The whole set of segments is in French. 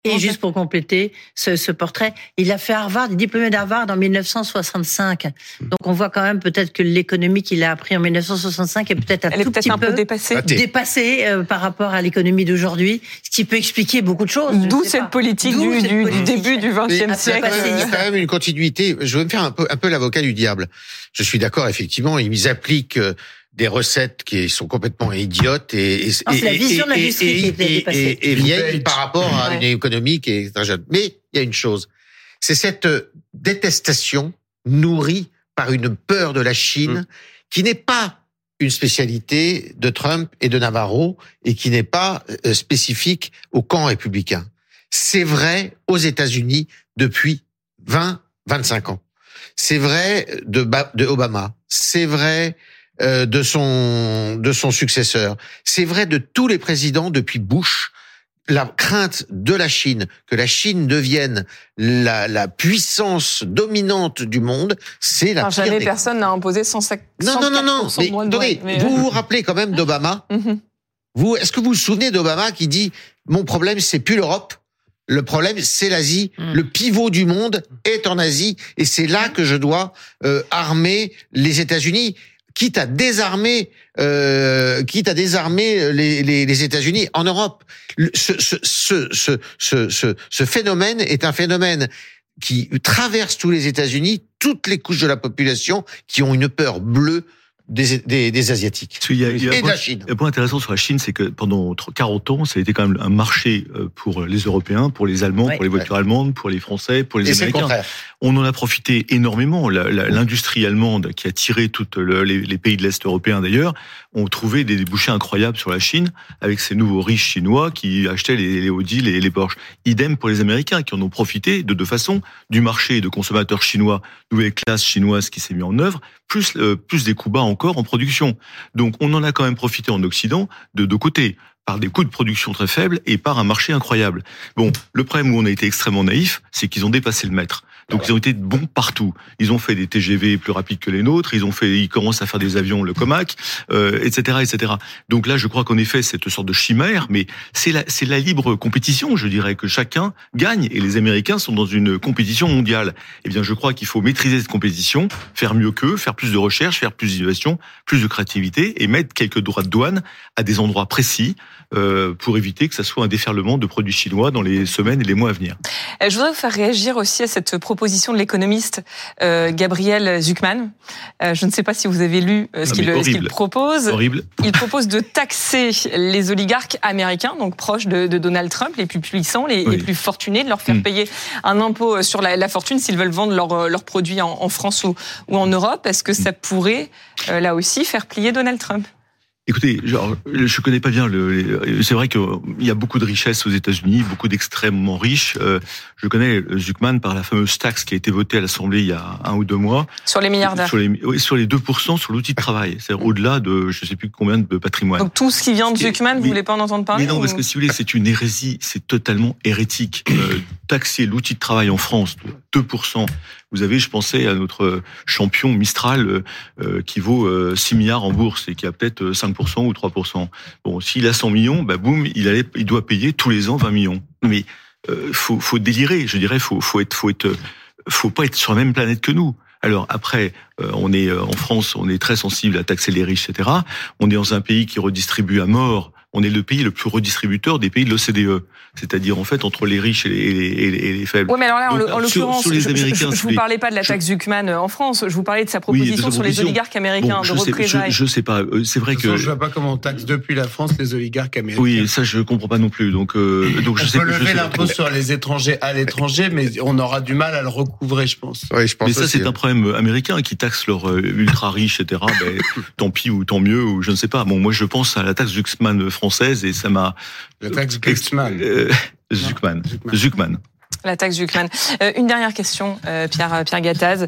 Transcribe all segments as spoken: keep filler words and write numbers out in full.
Et juste pour compléter ce, ce portrait, il a fait Harvard, il est diplômé d'Harvard en dix-neuf cent soixante-cinq. Donc on voit quand même peut-être que l'économie qu'il a appris en dix-neuf cent soixante-cinq est peut-être un Elle tout est peut-être petit un peu, peu dépassée, dépassée euh, par rapport à l'économie d'aujourd'hui, ce qui peut expliquer beaucoup de choses. D'où cette pas. politique D'où du, cette du politique. début du vingtième siècle. Il y a quand même une continuité. Je veux me faire un peu, un peu l'avocat du diable. Je suis d'accord, effectivement, ils appliquent des recettes qui sont complètement idiotes et, et, non, c'est la vision de l'industrie et, qui est dépassée. et, et, et vieilles par rapport à ouais. une économie qui est très jeune. Mais il y a une chose, c'est cette détestation nourrie par une peur de la Chine mmh. qui n'est pas une spécialité de Trump et de Navarro et qui n'est pas spécifique au camp républicain. C'est vrai aux États-Unis depuis vingt, vingt-cinq ans. C'est vrai de, de Obama. C'est vrai de son de son successeur. C'est vrai de tous les présidents depuis Bush. La crainte de la Chine, que la Chine devienne la, la puissance dominante du monde, c'est la enfin, pire jamais des... personne n'a imposé cent cinq Non, non, non, non. Mais, attendez, mais... vous vous rappelez quand même d'Obama. Mm-hmm. Vous, est-ce que vous vous souvenez d'Obama qui dit « Mon problème, c'est plus l'Europe. Le problème, c'est l'Asie. Mm. Le pivot du monde est en Asie. Et c'est là que je dois euh, armer les États-Unis. » Quitte à désarmer, euh, quitte à désarmer les, les, les États-Unis en Europe. Ce, ce, ce, ce, ce, ce, ce phénomène est un phénomène qui traverse tous les États-Unis, toutes les couches de la population qui ont une peur bleue des, des, des Asiatiques. Il y a, il y a et de la Chine. Un point intéressant sur la Chine, c'est que pendant quarante ans, ça a été quand même un marché pour les Européens, pour les Allemands, ouais, pour les voitures ouais. allemandes, pour les Français, pour les et Américains. On en a profité énormément. La, la, l'industrie allemande, qui a tiré tous les, les pays de l'Est européen d'ailleurs, ont trouvé des débouchés incroyables sur la Chine, avec ces nouveaux riches chinois qui achetaient les, les Audi, les, les Porsche. Idem pour les Américains, qui en ont profité de deux façons, du marché de consommateurs chinois, nouvelle classe chinoise qui s'est mis en œuvre, plus, euh, plus des coups bas encore en production. Donc on en a quand même profité en Occident de deux côtés, par des coûts de production très faibles et par un marché incroyable. Bon, le problème où on a été extrêmement naïf, c'est qu'ils ont dépassé le maître. Donc ils ont été bons partout. Ils ont fait des T G V plus rapides que les nôtres. Ils ont fait, ils commencent à faire des avions, le Comac, euh, et cetera, et cetera. Donc là, je crois qu'en effet, cette sorte de chimère, mais c'est la, c'est la libre compétition. Je dirais que chacun gagne et les Américains sont dans une compétition mondiale. Eh bien, je crois qu'il faut maîtriser cette compétition, faire mieux qu'eux, faire plus de recherche, faire plus d'innovation, plus de créativité et mettre quelques droits de douane à des endroits précis euh, pour éviter que ça soit un déferlement de produits chinois dans les semaines et les mois à venir. Je voudrais vous faire réagir aussi à cette proposition de l'économiste euh, Gabriel Zucman. Euh, je ne sais pas si vous avez lu euh, ce, qu'il, ce qu'il propose. Horrible. Il propose de taxer les oligarques américains, donc proches de, de Donald Trump, les plus puissants, les, oui. les plus fortunés, de leur faire mmh. payer un impôt sur la, la fortune s'ils veulent vendre leurs leur produits en, en France ou, ou en Europe. Est-ce que ça pourrait, euh, là aussi, faire plier Donald Trump ? Écoutez, genre, je connais pas bien le. C'est vrai qu'il y a beaucoup de richesses aux États-Unis, beaucoup d'extrêmement riches. Euh, je connais Zucman par la fameuse taxe qui a été votée à l'Assemblée il y a un ou deux mois. Sur les milliardaires. Sur les, oui, sur les deux pour cent sur l'outil de travail. C'est-à-dire au-delà de, je sais plus combien de patrimoine. Donc tout ce qui vient de Zucman, vous voulez pas en entendre parler? Mais non, ou... parce que si vous voulez, c'est une hérésie, c'est totalement hérétique. Euh, taxer l'outil de travail en France de deux pour cent. Vous avez, je pensais à notre champion Mistral euh, qui vaut euh, six milliards en bourse et qui a peut-être cinq pour cent ou trois pour cent. Bon, s'il a cent millions, bah boum, il, allait, il doit payer tous les ans vingt millions. Mais euh, faut, faut délirer, je dirais, faut, faut être, faut être, faut pas être sur la même planète que nous. Alors après, euh, on est en France, on est très sensible à taxer les riches, et cetera. On est dans un pays qui redistribue à mort. On est le pays le plus redistributeur des pays de l'O C D E. C'est-à-dire, en fait, entre les riches et les, et les, et les faibles. Oui, mais alors là, Donc, en l'occurrence, sur, sur je ne vous parlais pas de la taxe Zucman en France, je vous parlais de sa proposition oui, sur les oligarques américains bon, de représailles. Je ne sais pas, c'est vrai que... Je ne vois pas comment on taxe depuis la France les oligarques américains. Oui, ça, je ne comprends pas non plus. Donc, euh, donc je on sais peut que, lever je l'impôt sais... sur les étrangers à l'étranger, mais on aura du mal à le recouvrer, je pense. Oui, je pense mais ça, aussi, c'est hein. un problème américain qui taxe leurs ultra-riches, et cetera. Ben, tant pis ou tant mieux, ou je ne sais pas. Bon, moi, je pense à la taxe Zucman française et ça m'a... La taxe Zucman. Euh, Zucman. Zucman. La taxe Zucman. Euh, une dernière question, euh, Pierre, Pierre Gattaz.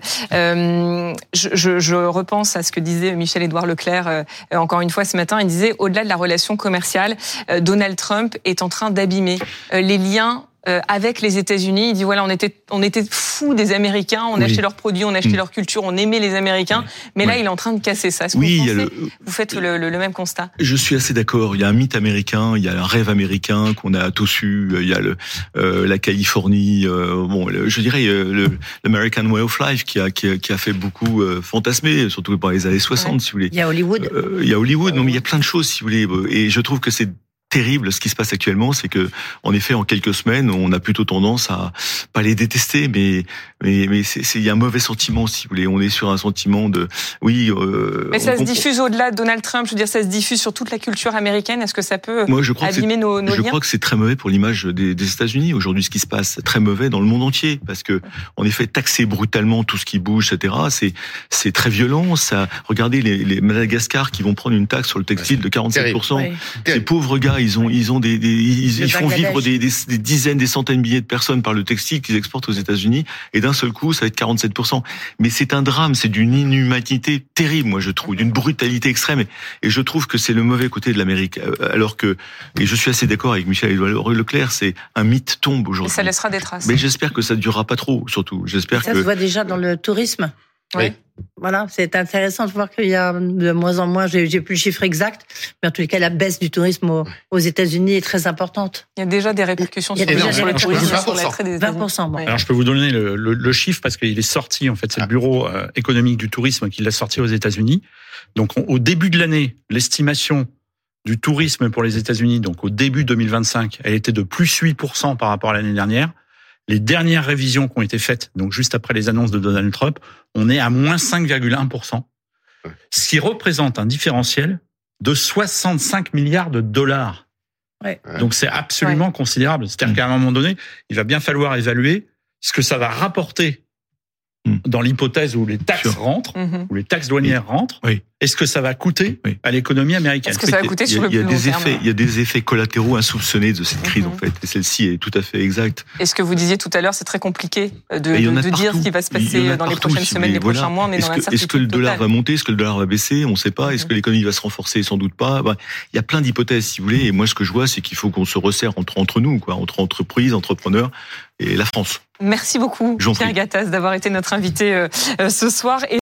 Euh, je, je, je repense à ce que disait Michel-Édouard Leclerc euh, encore une fois ce matin. Il disait, au-delà de la relation commerciale, euh, Donald Trump est en train d'abîmer euh, les liens euh, avec les États-Unis. Il dit voilà, on était, on était fous des Américains, on oui. achetait leurs produits, on achetait mmh. leur culture, on aimait les Américains. Oui. Mais là, oui. il est en train de casser ça. Est-ce que oui, vous, pensez, le... vous faites le, le, le même constat? Je suis assez d'accord. Il y a un mythe américain, il y a un rêve américain qu'on a tous eu. Il y a le, euh, la Californie, euh, bon, le, je dirais le, l'American Way of Life qui a, qui a, qui a fait beaucoup euh, fantasmer, surtout dans les années soixante, ouais. si vous voulez. Il y a Hollywood. Euh, il y a Hollywood, non mais il y a plein de choses, si vous voulez. Et je trouve que c'est terrible ce qui se passe actuellement, c'est que en effet en quelques semaines on a plutôt tendance à pas les détester, mais mais mais c'est il y a un mauvais sentiment, si vous voulez. On est sur un sentiment de oui. Euh, mais ça se on, diffuse au-delà de Donald Trump. Je veux dire, ça se diffuse sur toute la culture américaine. Est-ce que ça peut Moi, je crois abîmer nos, nos je liens? Je crois que c'est très mauvais pour l'image des, des États-Unis aujourd'hui. Ce qui se passe, très mauvais dans le monde entier, parce que en effet taxer brutalement tout ce qui bouge, et cetera. C'est c'est très violent. Ça, regardez les, les Madagascar qui vont prendre une taxe sur le textile de quarante-sept pour cent. Oui. Ces pauvres gars, ils ont ils ont des Des, ils, ils font vivre des, des, des dizaines, des centaines de milliers de personnes par le textile qu'ils exportent aux États-Unis, et d'un seul coup, ça va être quarante-sept pour cent. Mais c'est un drame, c'est d'une inhumanité terrible, moi je trouve, d'une brutalité extrême. Et, et je trouve que c'est le mauvais côté de l'Amérique. Alors que, et je suis assez d'accord avec Michel-Édouard Leclerc, c'est un mythe tombe aujourd'hui. Et ça laissera des traces. Mais j'espère que ça ne durera pas trop, surtout. J'espère ça que se voit déjà dans le tourisme. Oui. Oui. Voilà, c'est intéressant de voir qu'il y a de moins en moins, j'ai, j'ai plus le chiffre exact, mais en tous les cas, la baisse du tourisme aux, aux États-Unis est très importante. Il y a déjà des répercussions sur, déjà sur des le tourisme, sur l'attrait des vingt pour cent. Bon. Alors, je peux vous donner le, le, le chiffre parce qu'il est sorti, en fait, c'est le Bureau euh, économique du tourisme qui l'a sorti aux États-Unis. Donc, on, au début de l'année, l'estimation du tourisme pour les États-Unis, donc au début deux mille vingt-cinq, elle était de plus huit pour cent par rapport à l'année dernière. Les dernières révisions qui ont été faites, donc juste après les annonces de Donald Trump, on est à moins cinq virgule un pour cent, ce qui représente un différentiel de soixante-cinq milliards de dollars. Ouais. Donc c'est absolument ouais. considérable. C'est-à-dire qu'à un moment donné, il va bien falloir évaluer ce que ça va rapporter dans l'hypothèse où les taxes sure. rentrent, mm-hmm. où les taxes douanières oui. rentrent. Oui. Est-ce que ça va coûter oui. à l'économie américaine? Est-ce que ça va coûter sur le plus long terme? Effets, il y a des effets collatéraux insoupçonnés de cette crise, mm-hmm. en fait. Et celle-ci est tout à fait exacte. Et ce que vous disiez tout à l'heure, c'est très compliqué de, de, de dire ce qui va se passer dans partout, les prochaines si semaines, les voilà. prochains mois. On est, est dans que, l'incertitude Est-ce que le dollar totale. va monter? Est-ce que le dollar va baisser? On ne sait pas. Mm-hmm. Est-ce que l'économie va se renforcer? Sans doute pas. Bah, il y a plein d'hypothèses, si vous voulez. Et moi, ce que je vois, c'est qu'il faut qu'on se resserre entre, entre nous, quoi, entre entreprises, entrepreneurs et la France. Merci beaucoup, Pierre Gattaz, d'avoir été notre invité euh, ce soir. Et